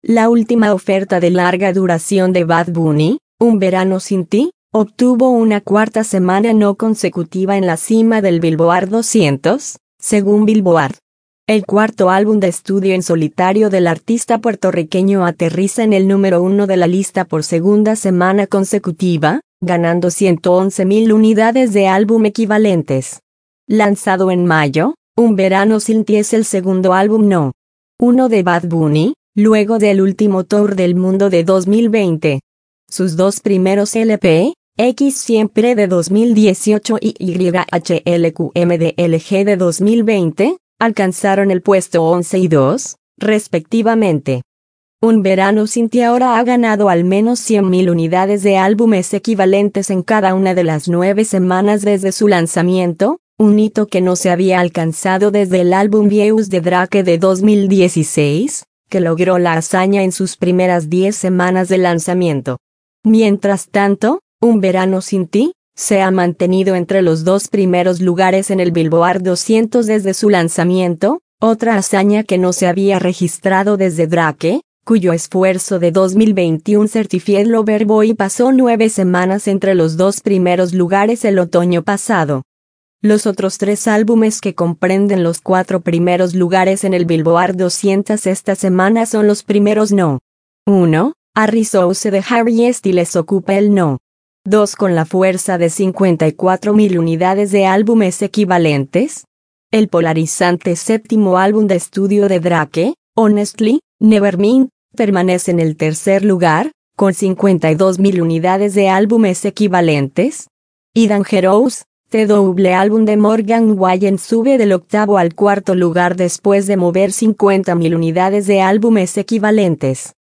La última oferta de larga duración de Bad Bunny, Un Verano Sin Ti, obtuvo una cuarta semana no consecutiva en la cima del Billboard 200, según Billboard. El cuarto álbum de estudio en solitario del artista puertorriqueño aterriza en el número 1 de la lista por segunda semana consecutiva, ganando 111.000 unidades de álbum equivalentes. Lanzado en mayo, Un Verano Sin Ti es el segundo álbum no. 1 de Bad Bunny, luego del último tour del mundo de 2020. Sus dos primeros LP, X Siempre de 2018 y YHLQMDLG de 2020, alcanzaron el puesto 11 y 2, respectivamente. Un Verano Sin Ti ahora ha ganado al menos 100.000 unidades de álbumes equivalentes en cada una de las 9 semanas desde su lanzamiento, un hito que no se había alcanzado desde el álbum Views de Drake de 2016, que logró la hazaña en sus primeras 10 semanas de lanzamiento. Mientras tanto, Un Verano Sin Ti se ha mantenido entre los dos primeros lugares en el Billboard 200 desde su lanzamiento, otra hazaña que no se había registrado desde Drake, cuyo esfuerzo de 2021 Certified Lover Boy pasó 9 semanas entre los dos primeros lugares el otoño pasado. Los otros 3 álbumes que comprenden los 4 primeros lugares en el Billboard 200 esta semana son los primeros no. 1. Harry Souse de Harry Styles ocupa el no. 2 con la fuerza de 54.000 unidades de álbumes equivalentes. El polarizante séptimo álbum de estudio de Drake, Honestly, Nevermind, permanece en el tercer lugar, con 52.000 unidades de álbumes equivalentes. Y Dangerous, TW álbum de Morgan Wallen sube del octavo al cuarto lugar después de mover 50.000 unidades de álbumes equivalentes.